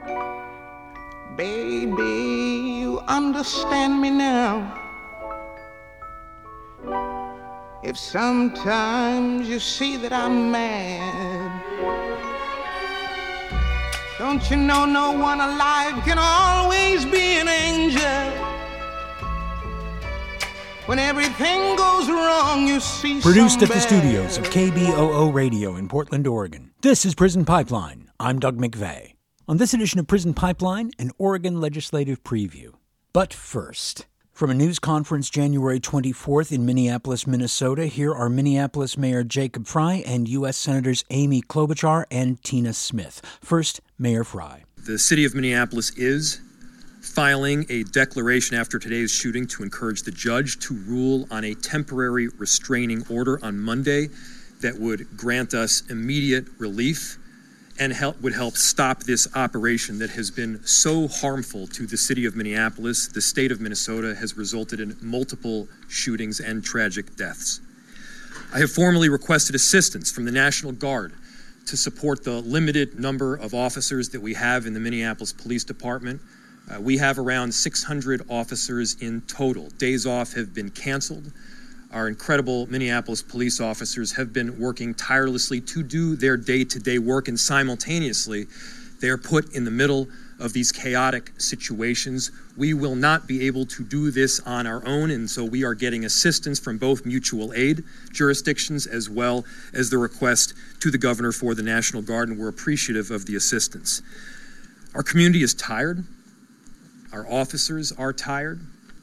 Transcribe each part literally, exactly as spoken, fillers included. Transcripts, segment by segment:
Baby, you understand me now. If sometimes you see that I'm mad, don't you know no one alive can always be an angel? When everything goes wrong, you see Produced some at the studios of K B O O Radio in Portland, Oregon. This is Prison Pipeline. I'm Doug McVeigh. On this edition of Prison Pipeline, an Oregon legislative preview. But first, from a news conference January twenty-fourth in Minneapolis, Minnesota, here are Minneapolis Mayor Jacob Frey and U S Senators Amy Klobuchar and Tina Smith. First, Mayor Frey. The city of Minneapolis is filing a declaration after today's shooting to encourage the judge to rule on a temporary restraining order on Monday that would grant us immediate relief and help would help stop this operation that has been so harmful to the city of Minneapolis. The state of Minnesota has resulted in multiple shootings and tragic deaths. I have formally requested assistance from the National Guard to support the limited number of officers that we have in the Minneapolis Police Department. Uh, we have around six hundred officers in total. Days off have been canceled. Our incredible Minneapolis police officers have been working tirelessly to do their day-to-day work, and simultaneously, they are put in the middle of these chaotic situations. We will not be able to do this on our own, and so we are getting assistance from both mutual aid jurisdictions as well as the request to the governor for the National Guard, and we're appreciative of the assistance. Our community is tired. Our officers are tired.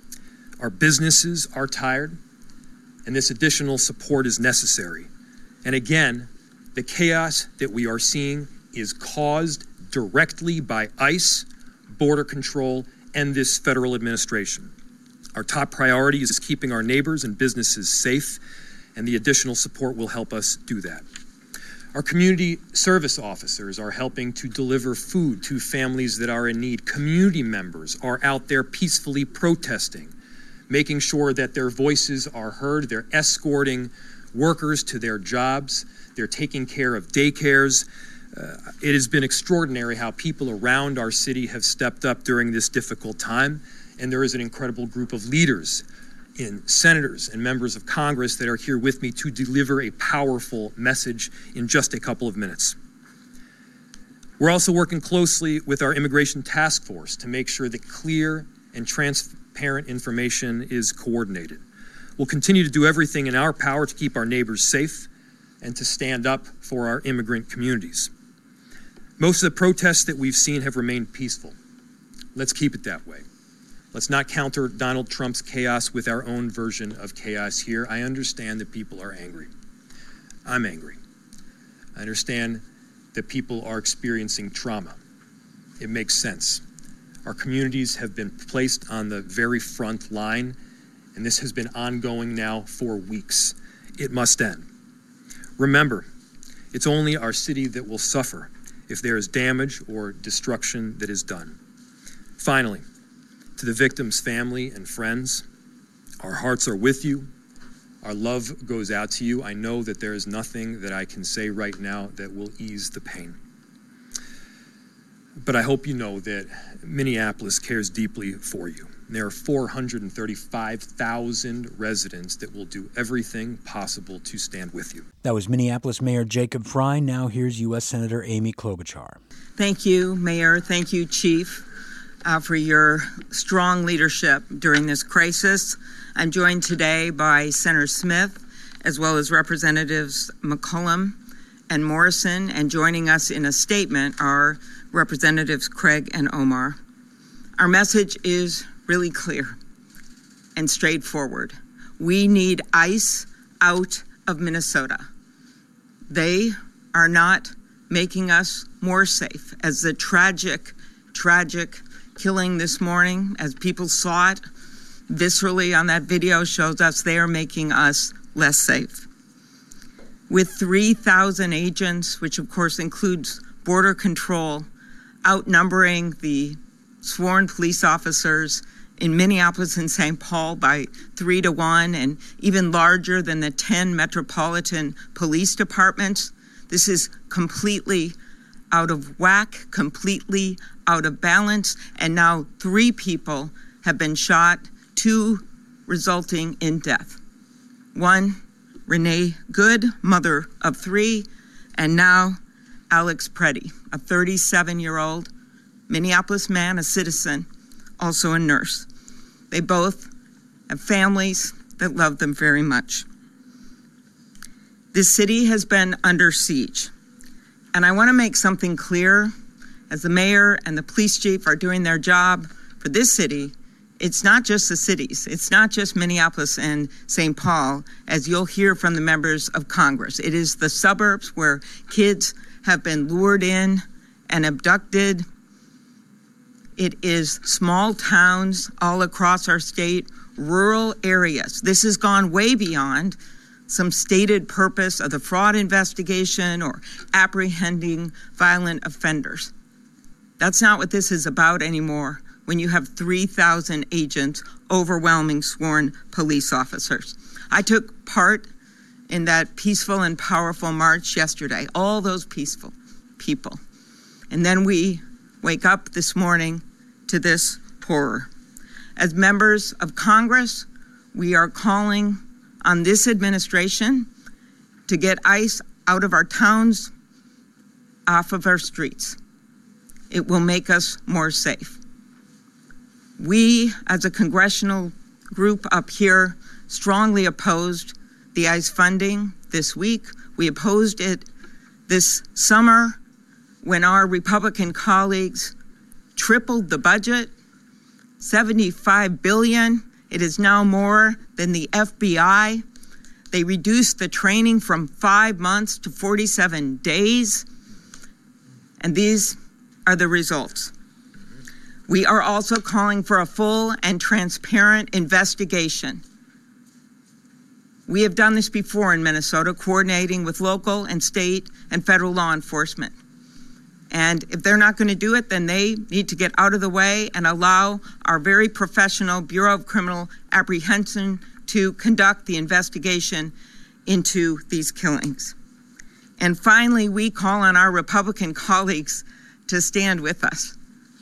Our businesses are tired. And this additional support is necessary. And again, the chaos that we are seeing is caused directly by ICE, Border Control, and this federal administration. Our top priority is keeping our neighbors and businesses safe, and the additional support will help us do that. Our community service officers are helping to deliver food to families that are in need. Community members are out there peacefully protesting, making sure that their voices are heard. They're escorting workers to their jobs. They're taking care of daycares. Uh, it has been extraordinary how people around our city have stepped up during this difficult time. And there is an incredible group of leaders in senators and members of Congress that are here with me to deliver a powerful message in just a couple of minutes. We're also working closely with our immigration task force to make sure that clear and transparent Parent information is coordinated. We'll continue to do everything in our power to keep our neighbors safe and to stand up for our immigrant communities. Most of the protests that we've seen have remained peaceful. Let's keep it that way. Let's not counter Donald Trump's chaos with our own version of chaos here. I understand that people are angry. I'm angry. I understand that people are experiencing trauma. It makes sense. Our communities have been placed on the very front line, and this has been ongoing now for weeks. It must end. Remember, it's only our city that will suffer if there is damage or destruction that is done. Finally, to the victim's family and friends, our hearts are with you. Our love goes out to you. I know that there is nothing that I can say right now that will ease the pain. But I hope you know that Minneapolis cares deeply for you. There are four hundred thirty-five thousand residents that will do everything possible to stand with you. That was Minneapolis Mayor Jacob Frey. Now here's U S Senator Amy Klobuchar. Thank you, Mayor. Thank you, Chief, uh, for your strong leadership during this crisis. I'm joined today by Senator Smith, as well as Representatives McCollum and Morrison, and joining us in a statement are Representatives Craig and Omar. Our message is really clear and straightforward. We need ICE out of Minnesota. They are not making us more safe. As the tragic, tragic killing this morning, as people saw it viscerally on that video, shows us they are making us less safe. With three thousand agents, which of course includes Border Control, outnumbering the sworn police officers in Minneapolis and Saint Paul by three to one, and even larger than the ten metropolitan police departments. This is completely out of whack, completely out of balance, and now three people have been shot, two resulting in death. One, Renee Good, mother of three, and now Alex Preddy, a thirty-seven-year-old Minneapolis man, a citizen, also a nurse. They both have families that love them very much. This city has been under siege. And I want to make something clear. As the mayor and the police chief are doing their job for this city, it's not just the cities. It's not just Minneapolis and Saint Paul, as you'll hear from the members of Congress. It is the suburbs where kids have been lured in and abducted. It is small towns all across our state, rural areas. This has gone way beyond some stated purpose of the fraud investigation or apprehending violent offenders. That's not what this is about anymore when you have three thousand agents overwhelming sworn police officers. I took part in that peaceful and powerful march yesterday, all those peaceful people. And then we wake up this morning to this horror. As members of Congress, we are calling on this administration to get ICE out of our towns, off of our streets. It will make us more safe. We, as a congressional group up here, strongly opposed the ICE funding this week. We opposed it this summer when our Republican colleagues tripled the budget, seventy-five billion dollars. It is now more than the F B I. They reduced the training from five months to forty-seven days. And these are the results. We are also calling for a full and transparent investigation. We have done this before in Minnesota, coordinating with local and state and federal law enforcement. And if they're not going to do it, then they need to get out of the way and allow our very professional Bureau of Criminal Apprehension to conduct the investigation into these killings. And finally, we call on our Republican colleagues to stand with us.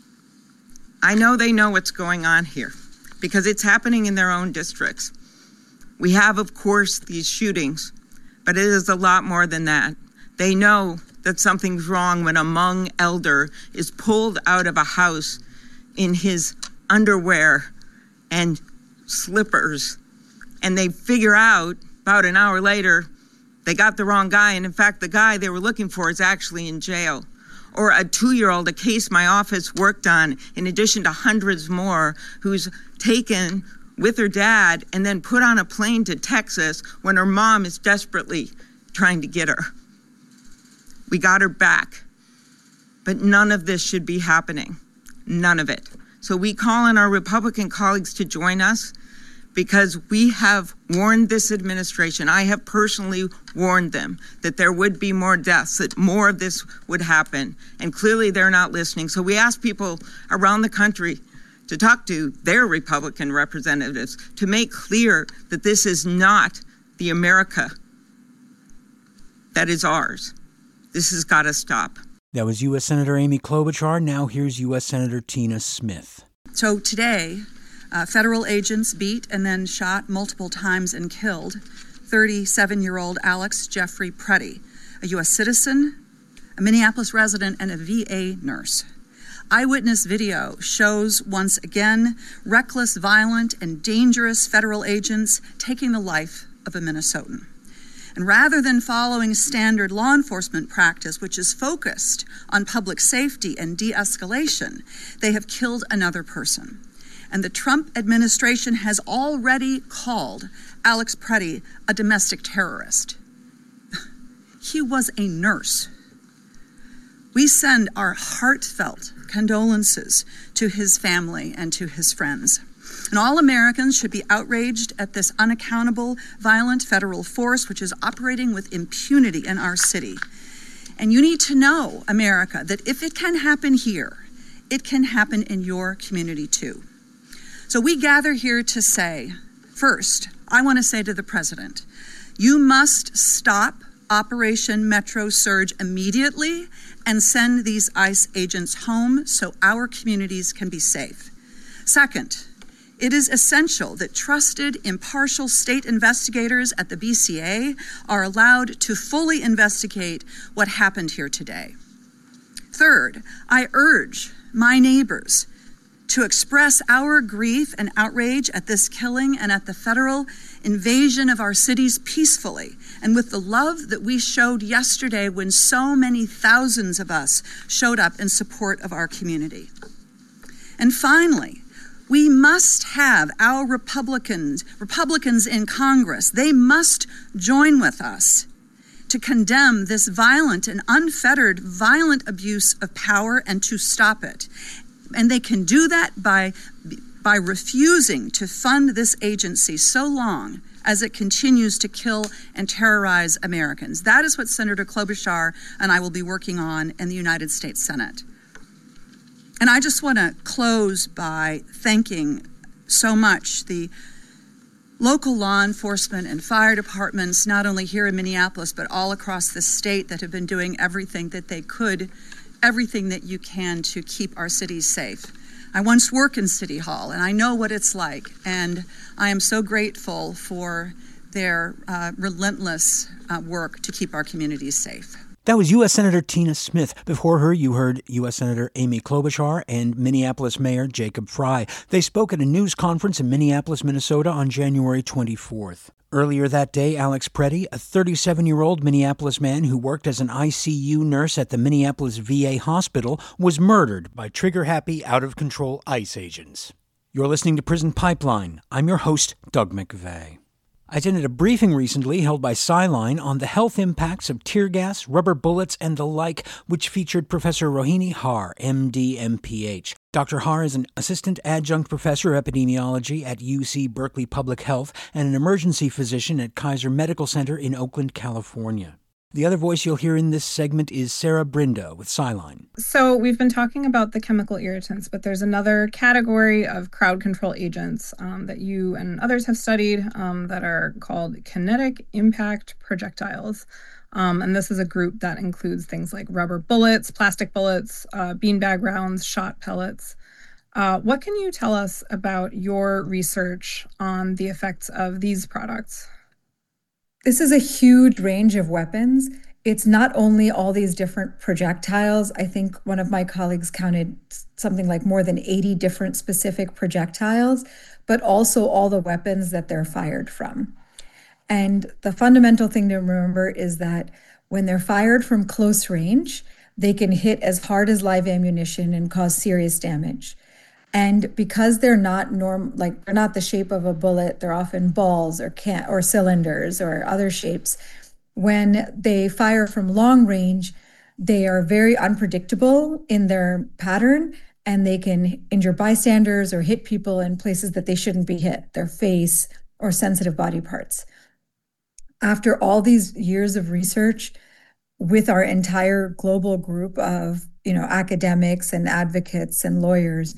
I know they know what's going on here because it's happening in their own districts. We have, of course, these shootings, but it is a lot more than that. They know that something's wrong when a Hmong elder is pulled out of a house in his underwear and slippers, and they figure out about an hour later they got the wrong guy, and in fact the guy they were looking for is actually in jail. Or a two-year-old, a case my office worked on, in addition to hundreds more, who's taken with her dad and then put on a plane to Texas when her mom is desperately trying to get her. We got her back, but none of this should be happening, none of it. So we call on our Republican colleagues to join us because we have warned this administration. I have personally warned them that there would be more deaths, that more of this would happen, and clearly they're not listening. So we ask people around the country to talk to their Republican representatives to make clear that this is not the America that is ours. This has got to stop. That was U S Senator Amy Klobuchar. Now here's U S Senator Tina Smith. So today, uh, federal agents beat and then shot multiple times and killed thirty-seven-year-old Alex Jeffrey Preddy, a U S citizen, a Minneapolis resident, and a V A nurse. Eyewitness video shows once again reckless, violent, and dangerous federal agents taking the life of a Minnesotan. And rather than following standard law enforcement practice, which is focused on public safety and de-escalation, they have killed another person. And the Trump administration has already called Alex Preddy a domestic terrorist. He was a nurse. We send our heartfelt condolences to his family and to his friends. And all Americans should be outraged at this unaccountable, violent federal force which is operating with impunity in our city. And you need to know, America, that if it can happen here, it can happen in your community too. So we gather here to say, first, I want to say to the president, you must stop Operation Metro Surge immediately and send these ICE agents home so our communities can be safe. Second, it is essential that trusted, impartial state investigators at the B C A are allowed to fully investigate what happened here today. Third, I urge my neighbors to express our grief and outrage at this killing and at the federal invasion of our cities peacefully and with the love that we showed yesterday when so many thousands of us showed up in support of our community. And finally, we must have our Republicans, Republicans in Congress, they must join with us to condemn this violent and unfettered violent abuse of power and to stop it. And they can do that by, by refusing to fund this agency so long as it continues to kill and terrorize Americans. That is what Senator Klobuchar and I will be working on in the United States Senate. And I just want to close by thanking so much the local law enforcement and fire departments, not only here in Minneapolis, but all across the state that have been doing everything that they could, everything that you can to keep our cities safe. I once worked in City Hall, and I know what it's like, and I am so grateful for their uh, relentless uh, work to keep our communities safe. That was U S Senator Tina Smith. Before her, you heard U S Senator Amy Klobuchar and Minneapolis Mayor Jacob Frey. They spoke at a news conference in Minneapolis, Minnesota on January twenty-fourth. Earlier that day, Alex Preddy, a thirty-seven-year-old Minneapolis man who worked as an I C U nurse at the Minneapolis V A hospital, was murdered by trigger-happy, out-of-control ICE agents. You're listening to Prison Pipeline. I'm your host, Doug McVeigh. I attended a briefing recently held by Sciline on the health impacts of tear gas, rubber bullets, and the like, which featured Professor Rohini Har, M D, M P H. Doctor Har is an assistant adjunct professor of epidemiology at U C Berkeley Public Health and an emergency physician at Kaiser Medical Center in Oakland, California. The other voice you'll hear in this segment is Sarah Brindo with Sciline. So we've been talking about the chemical irritants, but there's another category of crowd control agents um, that you and others have studied um, that are called kinetic impact projectiles. Um, and this is a group that includes things like rubber bullets, plastic bullets, uh, beanbag rounds, shot pellets. Uh, what can you tell us about your research on the effects of these products? This is a huge range of weapons. It's not only all these different projectiles. I think one of my colleagues counted something like more than eighty different specific projectiles, but also all the weapons that they're fired from. And the fundamental thing to remember is that when they're fired from close range, they can hit as hard as live ammunition and cause serious damage. And because they're not norm, like they're not the shape of a bullet, they're often balls or can or cylinders or other shapes. When they fire from long range, they are very unpredictable in their pattern, and they can injure bystanders or hit people in places that they shouldn't be hit, their face or sensitive body parts. After all these years of research with our entire global group of, you know, academics and advocates and lawyers,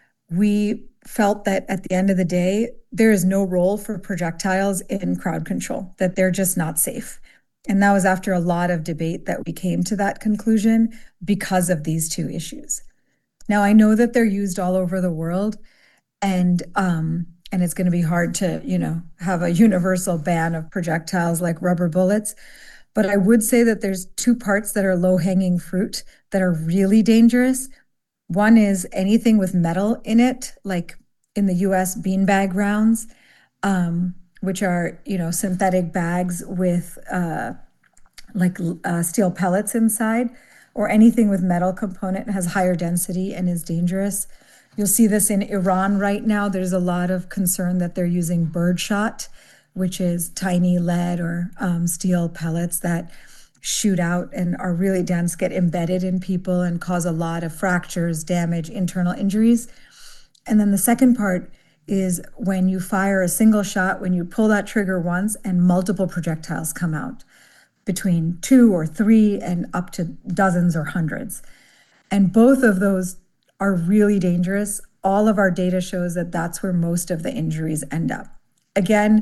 we felt that at the end of the day, there is no role for projectiles in crowd control, that they're just not safe. And that was after a lot of debate that we came to that conclusion because of these two issues. Now, I know that they're used all over the world, and um, and it's going to be hard to, you know, have a universal ban of projectiles like rubber bullets. But I would say that there's two parts that are low-hanging fruit that are really dangerous. One is anything with metal in it, like in the U S beanbag rounds, um, which are, you know, synthetic bags with uh, like uh, steel pellets inside, or anything with metal component has higher density and is dangerous. You'll see this in Iran right now. There's a lot of concern that they're using birdshot, which is tiny lead or um, steel pellets that shoot out and are really dense, get embedded in people and cause a lot of fractures, damage, internal injuries. And then the second part is when you fire a single shot, when you pull that trigger once and multiple projectiles come out, between two or three and up to dozens or hundreds. And both of those are really dangerous. All of our data shows that that's where most of the injuries end up. Again,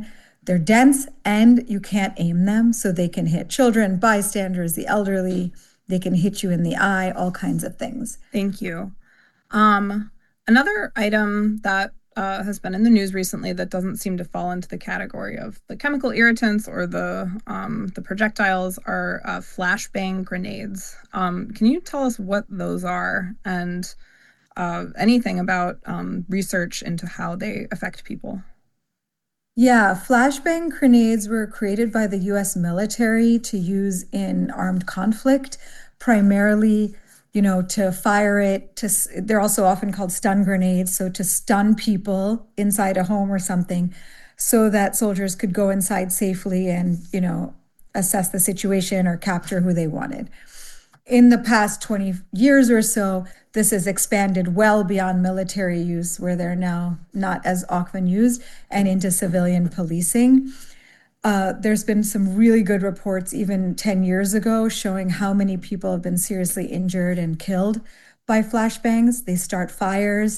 They're dense and you can't aim them, so they can hit children, bystanders, the elderly. They can hit you in the eye, all kinds of things. Thank you. Um, another item that uh, has been in the news recently that doesn't seem to fall into the category of the chemical irritants or the um, the projectiles are uh, flashbang grenades. Um, can you tell us what those are and uh, anything about um, research into how they affect people? Yeah, flashbang grenades were created by the U S military to use in armed conflict, primarily, you know, to fire it, to, they're also often called stun grenades, so to stun people inside a home or something so that soldiers could go inside safely and, you know, assess the situation or capture who they wanted. In the past twenty years or so, this has expanded well beyond military use, where they're now not as often used, and into civilian policing. Uh, there's been some really good reports even ten years ago showing how many people have been seriously injured and killed by flashbangs. They start fires,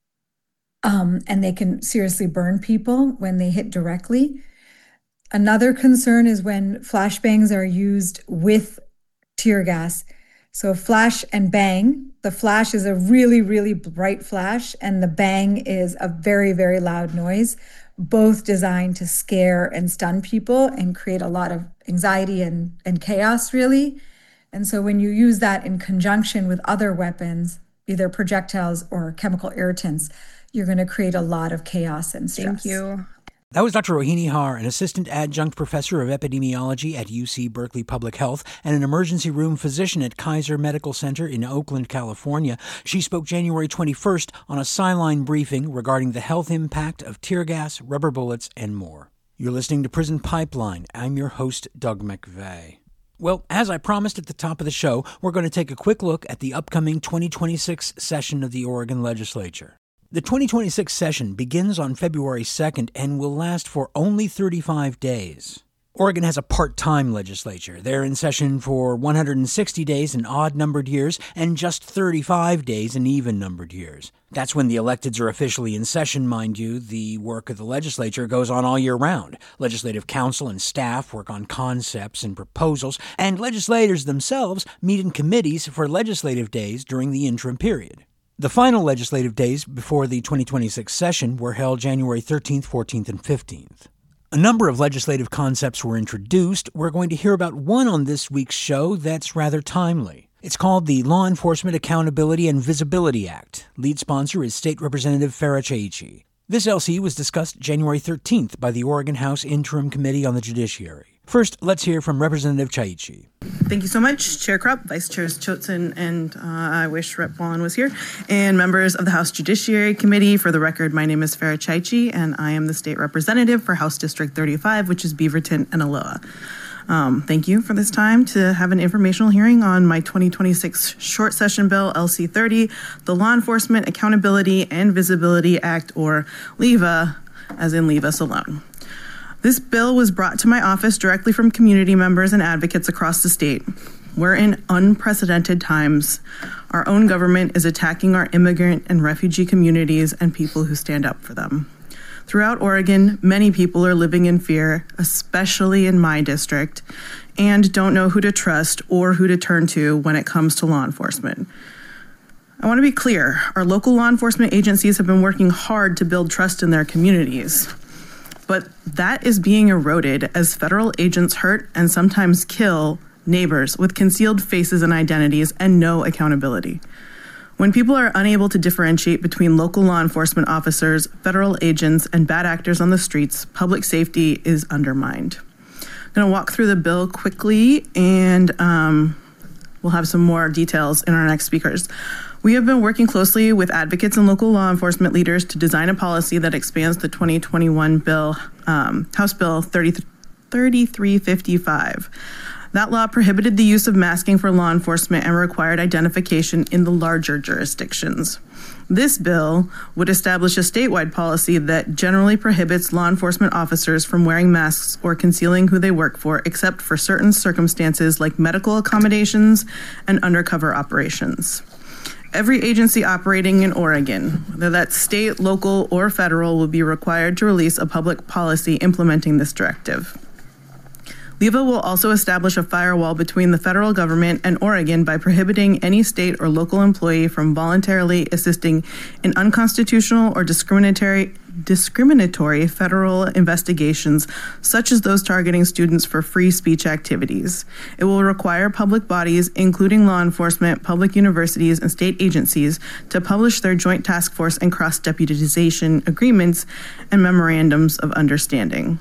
um, and they can seriously burn people when they hit directly. Another concern is when flashbangs are used with tear gas. So flash and bang. The flash is a really, really bright flash, and the bang is a very, very loud noise, both designed to scare and stun people and create a lot of anxiety and, and chaos, really. And so when you use that in conjunction with other weapons, either projectiles or chemical irritants, you're going to create a lot of chaos and stress. Thank you. That was Doctor Rohini Har, an assistant adjunct professor of epidemiology at U C Berkeley Public Health and an emergency room physician at Kaiser Medical Center in Oakland, California. She spoke January twenty-first on a Sciline briefing regarding the health impact of tear gas, rubber bullets, and more. You're listening to Prison Pipeline. I'm your host, Doug McVeigh. Well, as I promised at the top of the show, we're going to take a quick look at the upcoming twenty twenty-six session of the Oregon Legislature. The twenty twenty-six session begins on February second and will last for only thirty-five days. Oregon has a part-time legislature. They're in session for one hundred sixty days in odd-numbered years and just thirty-five days in even-numbered years. That's when the electeds are officially in session, mind you. The work of the legislature goes on all year round. Legislative council and staff work on concepts and proposals, and legislators themselves meet in committees for legislative days during the interim period. The final legislative days before the twenty twenty-six session were held January thirteenth, fourteenth, and fifteenth. A number of legislative concepts were introduced. We're going to hear about one on this week's show that's rather timely. It's called the Law Enforcement Accountability and Visibility Act. Lead sponsor is State Representative Farah Chaichi. This L C was discussed January thirteenth by the Oregon House Interim Committee on the Judiciary. First, let's hear from Representative Chaichi. Thank you so much, Chair Krupp, Vice Chairs Choatson, and uh, I wish Representative Wallen was here, and members of the House Judiciary Committee. For the record, my name is Farah Chaichi, and I am the state representative for House District thirty-five, which is Beaverton and Aloha. Um, thank you for this time to have an informational hearing on my twenty twenty-six short session bill, L C thirty, the Law Enforcement Accountability and Visibility Act, or LEVA, as in Leave Us Alone. This bill was brought to my office directly from community members and advocates across the state. We're in unprecedented times. Our own government is attacking our immigrant and refugee communities and people who stand up for them. Throughout Oregon, many people are living in fear, especially in my district, and don't know who to trust or who to turn to when it comes to law enforcement. I want to be clear, our local law enforcement agencies have been working hard to build trust in their communities. But that is being eroded as federal agents hurt and sometimes kill neighbors with concealed faces and identities and no accountability. When people are unable to differentiate between local law enforcement officers, federal agents, and bad actors on the streets, public safety is undermined. I'm going to walk through the bill quickly, and um, we'll have some more details in our next speakers. We have been working closely with advocates and local law enforcement leaders to design a policy that expands the twenty twenty-one bill, um, House Bill thirty-three fifty-five. That law prohibited the use of masking for law enforcement and required identification in the larger jurisdictions. This bill would establish a statewide policy that generally prohibits law enforcement officers from wearing masks or concealing who they work for, except for certain circumstances like medical accommodations and undercover operations. Every agency operating in Oregon, whether that's state, local, or federal, will be required to release a public policy implementing this directive. LEVA will also establish a firewall between the federal government and Oregon by prohibiting any state or local employee from voluntarily assisting in unconstitutional or discriminatory discriminatory federal investigations, such as those targeting students for free speech activities. It will require public bodies, including law enforcement, public universities, and state agencies, to publish their joint task force and cross-deputization agreements and memorandums of understanding.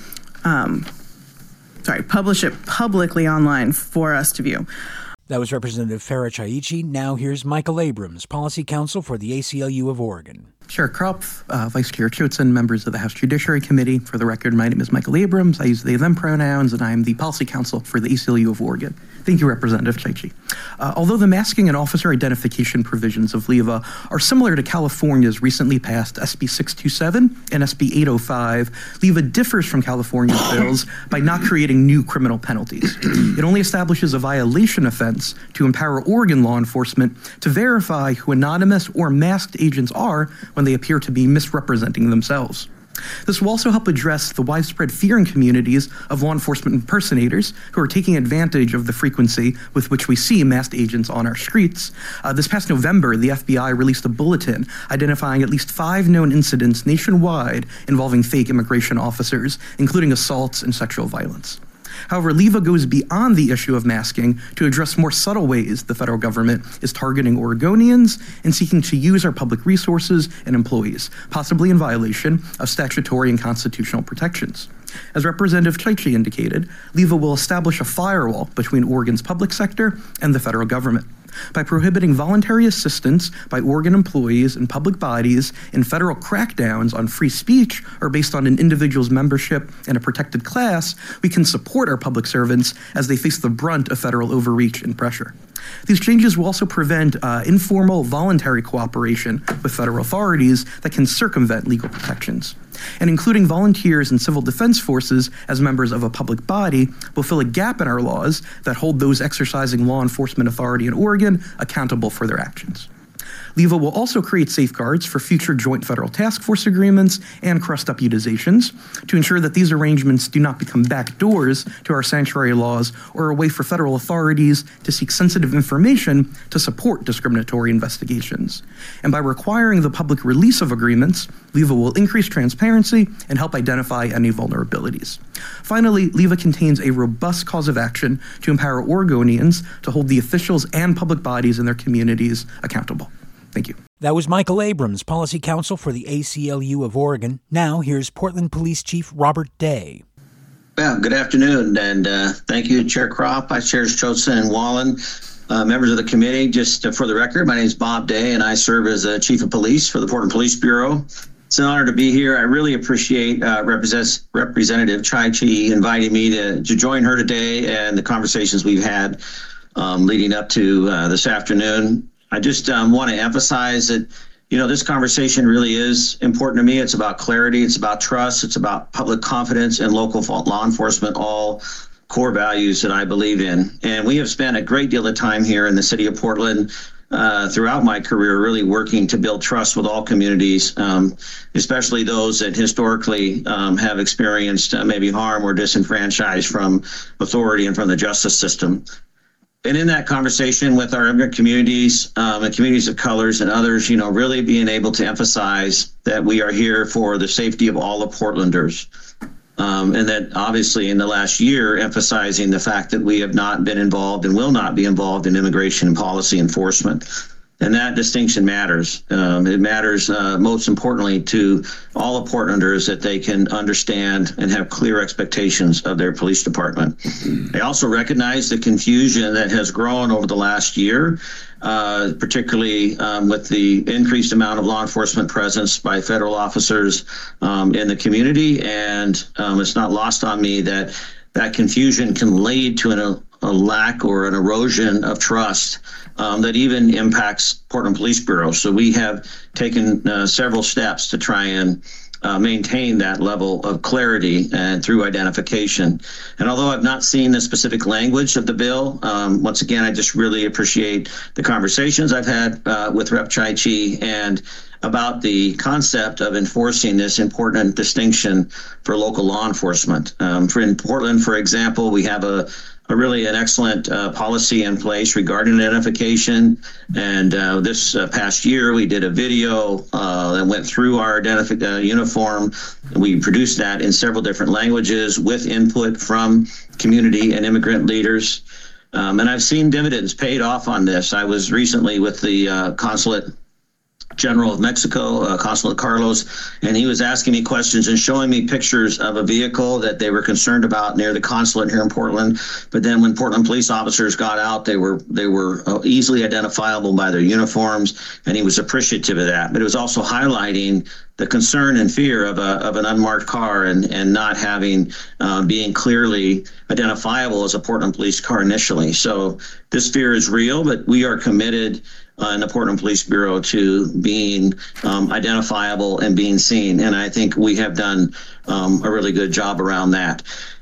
Um, sorry, publish it publicly online for us to view. That was Representative Farah Chaichi. Now here's Michael Abrams, Policy Counsel for the A C L U of Oregon. Chair Kropf, uh, Vice Chair Choatsen, members of the House Judiciary Committee. For the record, my name is Michael Abrams. I use they, them pronouns, and I am the Policy Counsel for the A C L U of Oregon. Thank you, Representative Chaichi. Uh, although the masking and officer identification provisions of LEVA are similar to California's recently passed S B six twenty-seven and S B eight oh five, LEVA differs from California's bills by not creating new criminal penalties. It only establishes a violation offense to empower Oregon law enforcement to verify who anonymous or masked agents are when they appear to be misrepresenting themselves. This will also help address the widespread fear in communities of law enforcement impersonators who are taking advantage of the frequency with which we see masked agents on our streets. Uh, this past November, the F B I released a bulletin identifying at least five known incidents nationwide involving fake immigration officers, including assaults and sexual violence. However, LEVA goes beyond the issue of masking to address more subtle ways the federal government is targeting Oregonians and seeking to use our public resources and employees, possibly in violation of statutory and constitutional protections. As Representative Chaichi indicated, LEVA will establish a firewall between Oregon's public sector and the federal government. By prohibiting voluntary assistance by Oregon employees and public bodies in federal crackdowns on free speech or based on an individual's membership in a protected class, we can support our public servants as they face the brunt of federal overreach and pressure. These changes will also prevent uh, informal, voluntary cooperation with federal authorities that can circumvent legal protections. And including volunteers and civil defense forces as members of a public body will fill a gap in our laws that hold those exercising law enforcement authority in Oregon accountable for their actions. LEVA will also create safeguards for future joint federal task force agreements and cross-deputizations to ensure that these arrangements do not become backdoors to our sanctuary laws or a way for federal authorities to seek sensitive information to support discriminatory investigations. And by requiring the public release of agreements, LEVA will increase transparency and help identify any vulnerabilities. Finally, LEVA contains a robust cause of action to empower Oregonians to hold the officials and public bodies in their communities accountable. Thank you. That was Michael Abrams, Policy Counsel for the A C L U of Oregon. Now here's Portland Police Chief Robert Day. Well, good afternoon, and uh, thank you, Chair Kropf, Vice Chairs Choatsen and Wallen, uh, members of the committee. Just uh, for the record, my name is Bob Day, and I serve as uh, Chief of Police for the Portland Police Bureau. It's an honor to be here. I really appreciate uh, Represent- Representative Chaichi inviting me to, to join her today and the conversations we've had um, leading up to uh, this afternoon. I just um, want to emphasize that, you know, this conversation really is important to me. It's about clarity. It's about trust. It's about public confidence and local law enforcement, all core values that I believe in. And we have spent a great deal of time here in the city of Portland uh, throughout my career, really working to build trust with all communities, um, especially those that historically um, have experienced uh, maybe harm or disenfranchised from authority and from the justice system. And in that conversation with our immigrant communities um, and communities of colors and others, you know, really being able to emphasize that we are here for the safety of all of Portlanders. Um, and that obviously in the last year, emphasizing the fact that we have not been involved and will not be involved in immigration and policy enforcement. And that distinction matters. Um, it matters uh, most importantly to all of Portlanders that they can understand and have clear expectations of their police department. I also recognize the confusion that has grown over the last year, uh, particularly um, with the increased amount of law enforcement presence by federal officers um, in the community. And um, it's not lost on me that that confusion can lead to an, a lack or an erosion of trust Um, that even impacts Portland Police Bureau. So we have taken uh, several steps to try and uh, maintain that level of clarity and through identification. And although I've not seen the specific language of the bill, um, once again, I just really appreciate the conversations I've had uh, with Representative Chaichi and about the concept of enforcing this important distinction for local law enforcement. Um, for in Portland, for example, we have a A really an excellent uh, policy in place regarding identification. And uh, this uh, past year, we did a video uh, that went through our identif- uh, uniform. We produced that in several different languages with input from community and immigrant leaders. Um, and I've seen dividends paid off on this. I was recently with the uh, Consulate General of Mexico, uh, Consulate Carlos, and he was asking me questions and showing me pictures of a vehicle that they were concerned about near the consulate here in Portland. But then when Portland police officers got out, they were they were uh, easily identifiable by their uniforms, and he was appreciative of that. But it was also highlighting the concern and fear of a of an unmarked car and and not having uh, being clearly identifiable as a Portland police car initially. So this fear is real, but we are committed Uh, in the Portland Police Bureau to being um, identifiable and being seen. And I think we have done um, a really good job around that.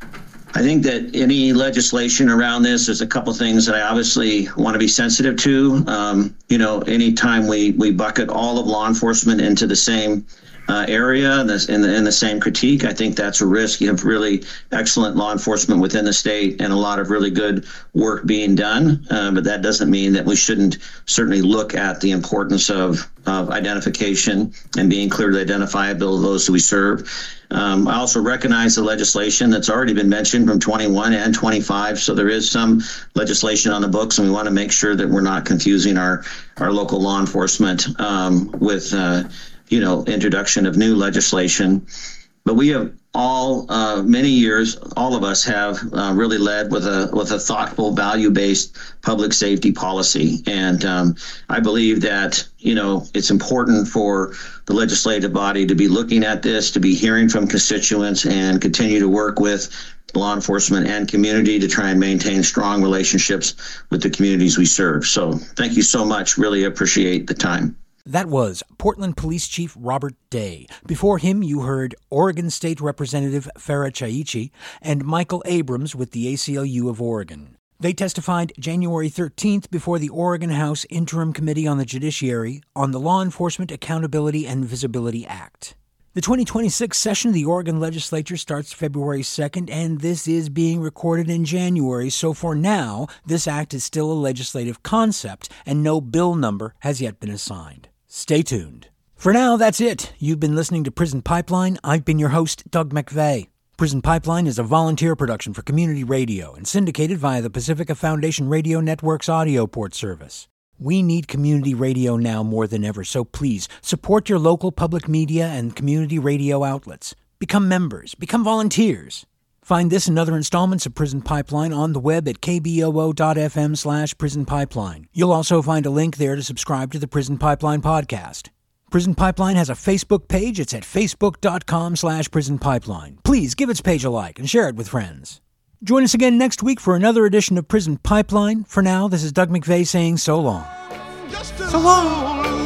I think that any legislation around this, there's a couple things that I obviously want to be sensitive to. Um, you know, anytime we, we bucket all of law enforcement into the same Uh, area in the, in, the, in the same critique, I think that's a risk. You have really excellent law enforcement within the state and a lot of really good work being done, uh, but that doesn't mean that we shouldn't certainly look at the importance of, of identification and being clearly identifiable of those who we serve. Um, I also recognize the legislation that's already been mentioned from twenty-one and twenty-five, so there is some legislation on the books, and we want to make sure that we're not confusing our, our local law enforcement um, with uh, you know, introduction of new legislation. But we have all, uh, many years, all of us have uh, really led with a with a thoughtful, value-based public safety policy. And um, I believe that, you know, it's important for the legislative body to be looking at this, to be hearing from constituents, and continue to work with law enforcement and community to try and maintain strong relationships with the communities we serve. So thank you so much. Really appreciate the time. That was Portland Police Chief Robert Day. Before him, you heard Oregon State Representative Farah Chaichi and Michael Abrams with the A C L U of Oregon. They testified January thirteenth before the Oregon House Interim Committee on the Judiciary on the Law Enforcement Accountability and Visibility Act. The twenty twenty-six session of the Oregon Legislature starts February second, and this is being recorded in January, so for now, this act is still a legislative concept, and no bill number has yet been assigned. Stay tuned. For now, that's it. You've been listening to Prison Pipeline. I've been your host, Doug McVeigh. Prison Pipeline is a volunteer production for community radio and syndicated via the Pacifica Foundation Radio Network's audio port service. We need community radio now more than ever, so please support your local public media and community radio outlets. Become members. Become volunteers. Find this and other installments of Prison Pipeline on the web at kboo.fm slash Prison Pipeline. You'll also find a link there to subscribe to the Prison Pipeline podcast. Prison Pipeline has a Facebook page. It's at facebook.com slash Prison Pipeline. Please give its page a like and share it with friends. Join us again next week for another edition of Prison Pipeline. For now, this is Doug McVeigh saying so long. So long.